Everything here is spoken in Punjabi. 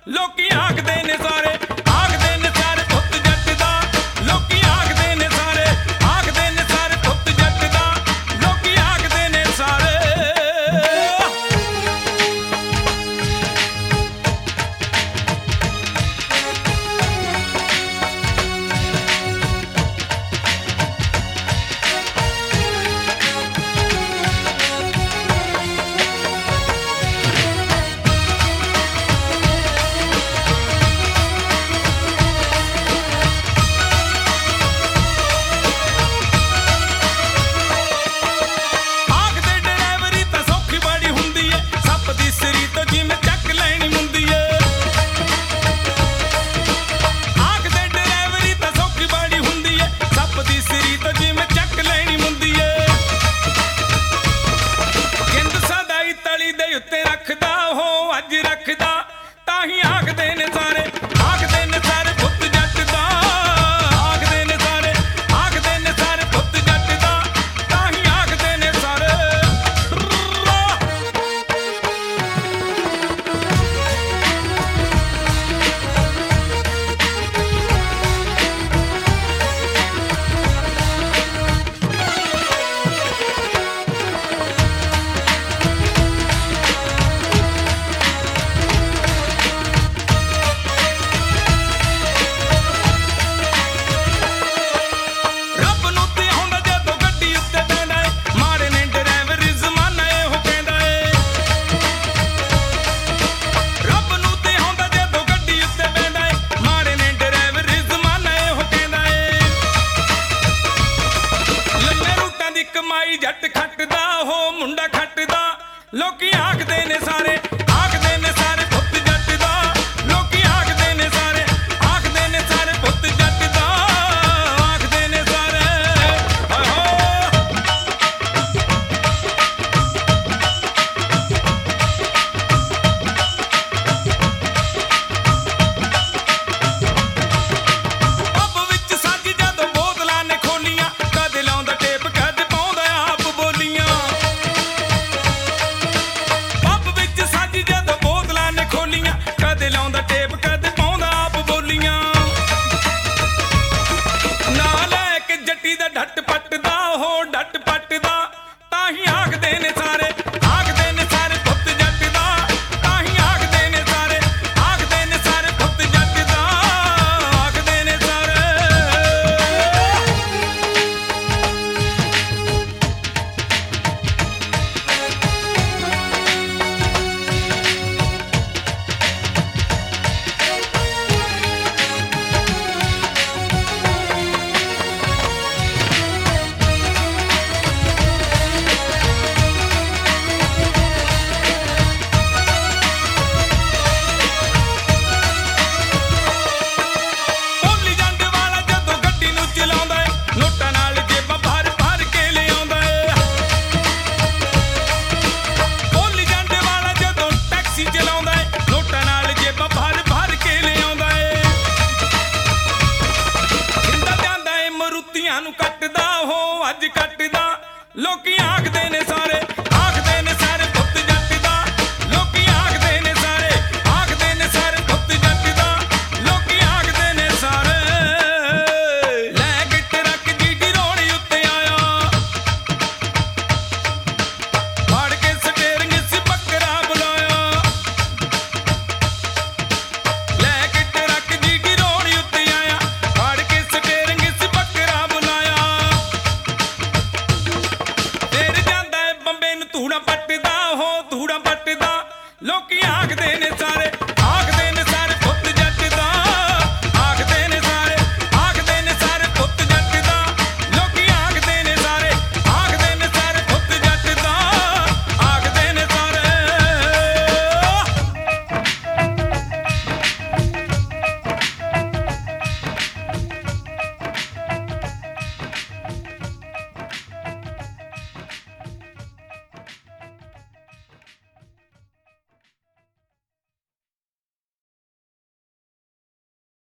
ਲੋਕੀ ਆਖਦੇ ਨੇ ਸਾਰੇ ਪੁੱਤ ਜੱਟ ਦਾ। ਲੋਕੀ ਆਖਦੇ ਨੇ ਸਾਰੇ ਪੁੱਤ ਜੱਟ ਦਾ। ਲੋਕੀ ਆਖਦੇ ਨੇ ਸਾਰੇ। ਉੱਤੇ ਰੱਖਦਾ ਉਹ ਅੱਜ ਰੱਖਦਾ ਤਾਂ ਹੀ ਆਖਦੇ ਨੇ ਸਾਰੇ ਪੁੱਤ ਜੱਟ ਦਾ। ਆਖਦੇ ਨੇ ਸਾਰੇ ਪੁੱਤ ਜੱਟ ਦਾ ਤਾਂ ਹੀ ਆਖਦੇ ਨੇ ਸਾਰੇ। ਕਮਾਈ ਜੱਟ ਖੱਟਦਾ ਉਹ ਮੁੰਡਾ ਖੱਟਦਾ। ਲੋਕੀ ਆਖਦੇ ਨੇ ਸਾਰੇ ਪੁੱਤ ਜੱਟ ਦਾ। ਲੋਕੀ ਆਖਦੇ ਨੇ ਸਾਰੇ ਪੁੱਤ ਜੱਟ ਦਾ। ਆਖਦੇ ਨੇ ਸਾਰੇ ਪੱਬ ਵਿੱਚ ਸੱਜ ਜਦੋਂ ਬੋਤਲਾਂ ਨੇ ਖੋਲੀਆਂ ਕਦੇ ਲਾਉਂਦਾ ਟੇਪ ਪੱਬ ਵਿੱਚ ਸੱਜ ਜਦੋਂ ਬੋਤਲਾਂ ਨੇ ਖੋਲੀਆਂ ਕਦੇ ਲਾਉਂਦਾ